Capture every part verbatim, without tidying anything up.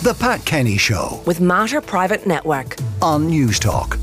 The Pat Kenny Show with Mater Private Network on News Talk.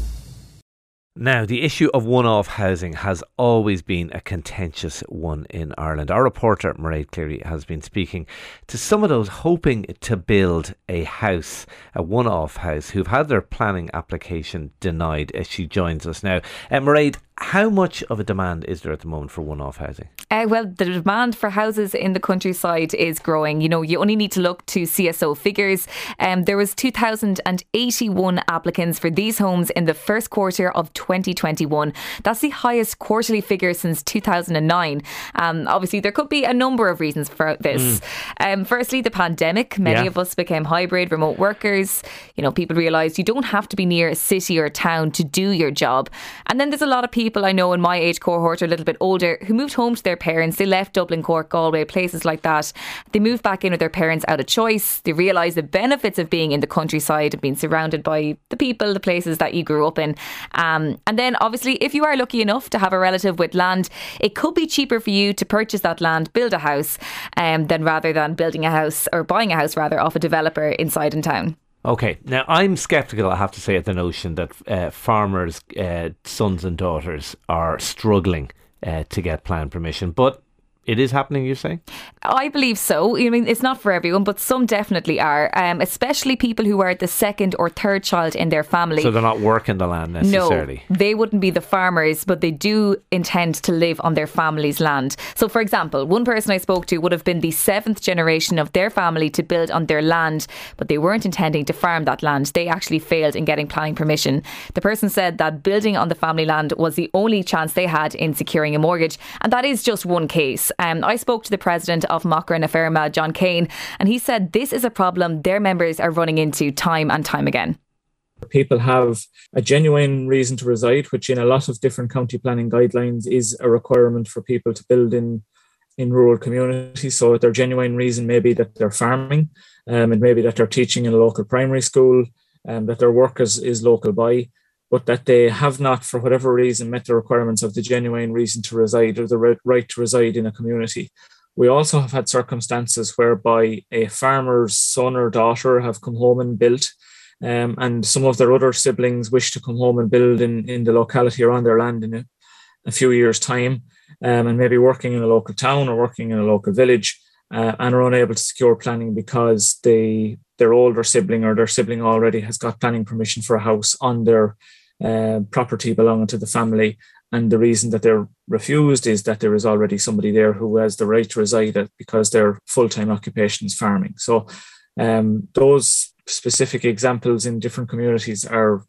Now, the issue of one-off housing has always been a contentious one in Ireland. Our reporter, Mairead Cleary, has been speaking to some of those hoping to build a house, a one-off house, who've had their planning application denied, as she joins us now. Uh, Mairead, how much of a demand is there at the moment for one-off housing? Uh, well, the demand for houses in the countryside is growing. You know, you only need to look to C S O figures. Um, there was two thousand eighty-one applicants for these homes in the first quarter of twenty twenty-one. That's the highest quarterly figure since two thousand nine. Um, obviously, there could be a number of reasons for this. Mm. Um, firstly, the pandemic. Many yeah. of us became hybrid, remote workers. You know, people realised you don't have to be near a city or a town to do your job. And then there's a lot of people I know in my age cohort, are a little bit older, who moved home to their parents. They left Dublin, Cork, Galway, places like that. They moved back in with their parents out of choice. They realised the benefits of being in the countryside and being surrounded by the people, the places that you grew up in. Um, and then obviously, if you are lucky enough to have a relative with land, it could be cheaper for you to purchase that land, build a house, um, than rather than building a house or buying a house rather off a developer inside in town. Okay, now I'm sceptical, I have to say, at the notion that uh, farmers' uh, sons and daughters are struggling uh, to get plan permission, but it is happening, you say? I believe so. I mean, it's not for everyone, but some definitely are, um, especially people who are the second or third child in their family. So they're not working the land necessarily? No, they wouldn't be the farmers, but they do intend to live on their family's land. So, for example, one person I spoke to would have been the seventh generation of their family to build on their land, but they weren't intending to farm that land. They actually failed in getting planning permission. The person said that building on the family land was the only chance they had in securing a mortgage, and that is just one case. Um, I spoke to the president of Macra na Feirme, John Kane, and he said this is a problem their members are running into time and time again. People have a genuine reason to reside, which in a lot of different county planning guidelines is a requirement for people to build in, in rural communities. So their genuine reason may be that they're farming, um, and maybe that they're teaching in a local primary school, um, that their work is, is local by, but that they have not, for whatever reason, met the requirements of the genuine reason to reside or the right to reside in a community. We also have had circumstances whereby a farmer's son or daughter have come home and built, um, and some of their other siblings wish to come home and build in, in the locality or on their land in a, a few years' time, um, and maybe working in a local town or working in a local village, uh, and are unable to secure planning because they, their older sibling or their sibling already has got planning permission for a house on their Uh, property belonging to the family, and the reason that they're refused is that there is already somebody there who has the right to reside at because their full-time occupation is farming. So um, those specific examples in different communities are,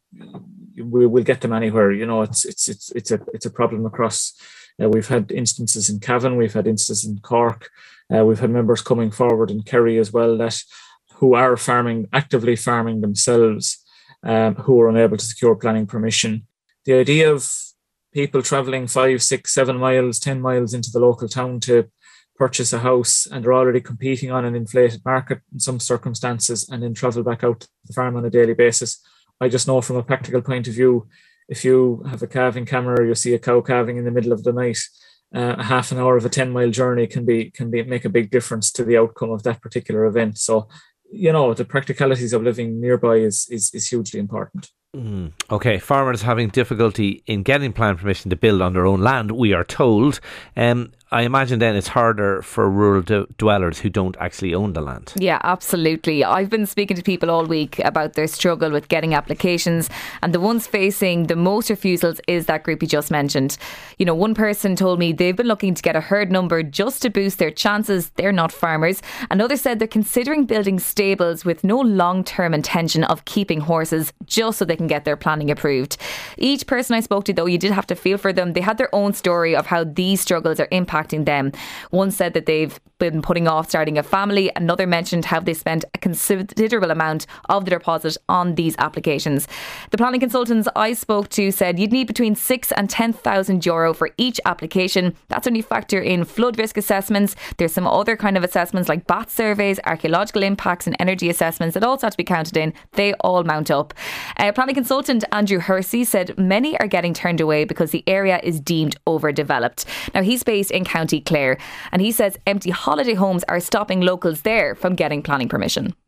we will get them anywhere. You know, it's it's it's it's a it's a problem across. Uh, we've had instances in Cavan, we've had instances in Cork, uh, we've had members coming forward in Kerry as well that who are farming, actively farming themselves. Um, who are unable to secure planning permission. The idea of people travelling five, six, seven miles, ten miles into the local town to purchase a house, and they're already competing on an inflated market in some circumstances, and then travel back out to the farm on a daily basis. I just know from a practical point of view, if you have a calving camera or you see a cow calving in the middle of the night, uh, a half an hour of a ten mile journey can be can be make a big difference to the outcome of that particular event. So, you know, the practicalities of living nearby is is, is hugely important. Mm. Okay, farmers having difficulty in getting plan permission to build on their own land, we are told. Um, I imagine then it's harder for rural d- dwellers who don't actually own the land. Yeah, absolutely. I've been speaking to people all week about their struggle with getting applications, and the ones facing the most refusals is that group you just mentioned. You know, one person told me they've been looking to get a herd number just to boost their chances. They're not farmers. Another said they're considering building stables with no long-term intention of keeping horses just so they can get their planning approved. Each person I spoke to, though, you did have to feel for them. They had their own story of how these struggles are impacting them. One said that they've been putting off starting a family. Another mentioned how they spent a considerable amount of the deposit on these applications. The planning consultants I spoke to said you'd need between six and ten thousand euro for each application. That's when you factor in flood risk assessments. There's some other kind of assessments like bat surveys, archaeological impacts and energy assessments that also have to be counted in. They all mount up. Uh, planning consultant Andrew Hersey said many are getting turned away because the area is deemed overdeveloped. Now, he's based in County Clare, and he says empty holiday homes are stopping locals there from getting planning permission.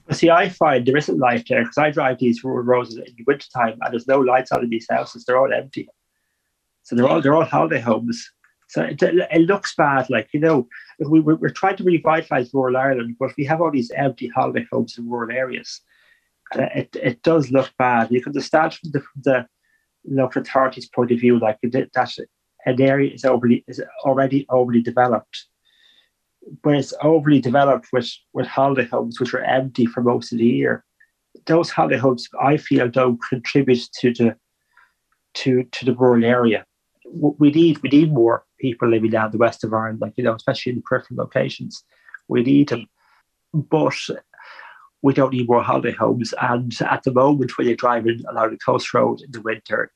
See, I find there isn't life there because I drive these rural roads in the winter time and there's no lights on in these houses. They're all empty. So they're all they're all holiday homes. So it, it looks bad. Like, you know, we, we're trying to revitalise rural Ireland, but we have all these empty holiday homes in rural areas. And it, it does look bad. You can understand from the, from the local authorities' point of view, like that an area is overly is already overly developed. When it's overly developed with, with holiday homes, which are empty for most of the year, those holiday homes, I feel, don't contribute to the to to the rural area. We need we need more people living down the west of Ireland, like, you know, especially in the peripheral locations. We need them, but we don't need more holiday homes. And at the moment, when you're driving along the coast road in the winter,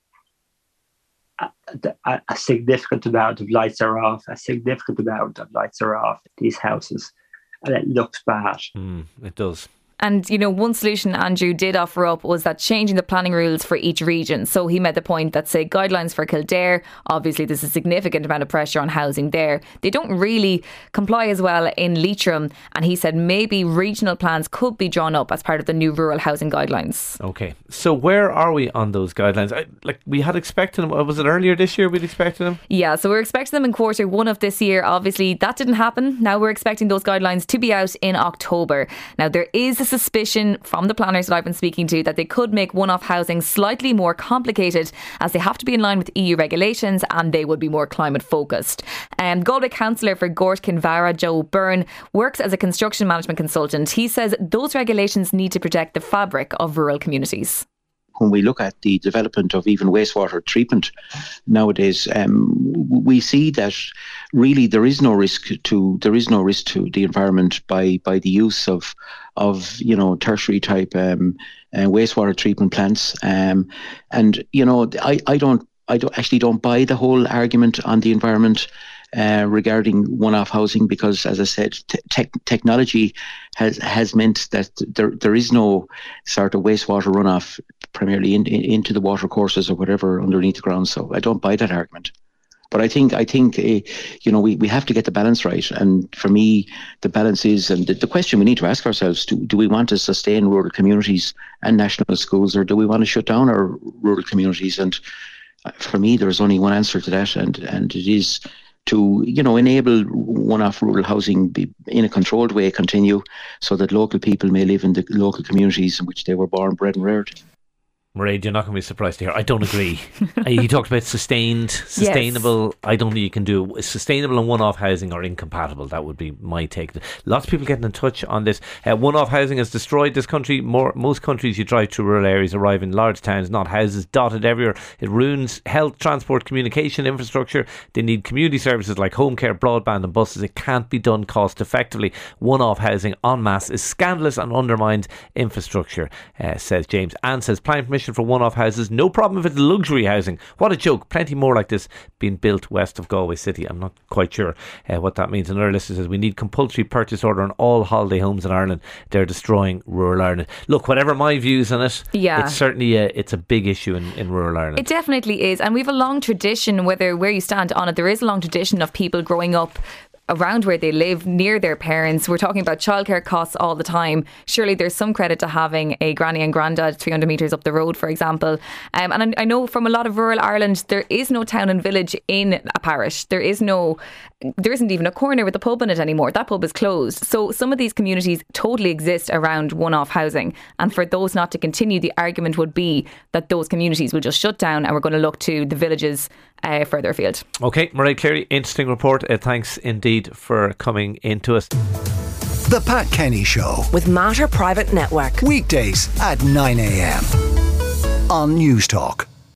A, a significant amount of lights are off. A significant amount of lights are off these houses, and it looks bad. Mm, it does. And, you know, one solution Andrew did offer up was that changing the planning rules for each region. So he made the point that, say, guidelines for Kildare, obviously there's a significant amount of pressure on housing there. They don't really comply as well in Leitrim. And he said maybe regional plans could be drawn up as part of the new rural housing guidelines. Okay. So where are we on those guidelines? I, like we had expected them. Was it earlier this year we'd expected them? Yeah, so we're expecting them in quarter one of this year. Obviously, that didn't happen. Now we're expecting those guidelines to be out in October. Now, there is a suspicion from the planners that I've been speaking to that they could make one-off housing slightly more complicated, as they have to be in line with E U regulations and they would be more climate focused. Um, Galway Councillor for Gort Kinvara, Joe Byrne, works as a construction management consultant. He says those regulations need to protect the fabric of rural communities. When we look at the development of even wastewater treatment nowadays, um, we see that really there is no risk to there is no risk to the environment by by the use of of you know tertiary type um, uh, wastewater treatment plants. Um, and you know, I, I don't I don't actually don't buy the whole argument on the environment Uh, regarding one-off housing, because, as I said, te- technology has has meant that there there is no sort of wastewater runoff primarily in, in, into the water courses or whatever underneath the ground. So I don't buy that argument. But I think I think uh, you know we, we have to get the balance right. And for me, the balance is, and the, the question we need to ask ourselves: Do do we want to sustain rural communities and national schools, or do we want to shut down our rural communities? And for me, there is only one answer to that, and and it is to, you know, enable one-off rural housing be, in a controlled way continue, so that local people may live in the local communities in which they were born, bred and reared. Mairead, you're not going to be surprised to hear I don't agree. He talked about sustained, sustainable. Yes. I don't think you can do sustainable and one-off housing are incompatible. That would be my take. Lots of people getting in touch on this. Uh, one-off housing has destroyed this country. More, most countries you drive through rural areas arrive in large towns, not houses dotted everywhere. It ruins health, transport, communication, infrastructure. They need community services like home care, broadband and buses. It can't be done cost effectively. One-off housing en masse is scandalous and undermines infrastructure, uh, says James. Anne says planning permission for one-off houses, no problem if it's luxury housing. What a joke. Plenty more like this being built west of Galway City. I'm not quite sure uh, what that means. Another listener says we need compulsory purchase order on all holiday homes in Ireland. They're destroying rural Ireland. Look, whatever my views on it, yeah. it's certainly a, it's a big issue in, in rural Ireland. It definitely is, and we have a long tradition, whether where you stand on it, there is a long tradition of people growing up around where they live, near their parents. We're talking about childcare costs all the time. Surely there's some credit to having a granny and granddad three hundred metres up the road, for example. Um, and I, I know from a lot of rural Ireland, there is no town and village in a parish. There is no, there isn't even a corner with a pub in it anymore. That pub is closed. So some of these communities totally exist around one-off housing. And for those not to continue, the argument would be that those communities will just shut down and we're going to look to the villages uh, further afield. OK, Mairead Cleary, interesting report. Uh, thanks indeed for coming into us. The Pat Kenny Show with Mater Private Network. Weekdays at nine a.m. on News Talk.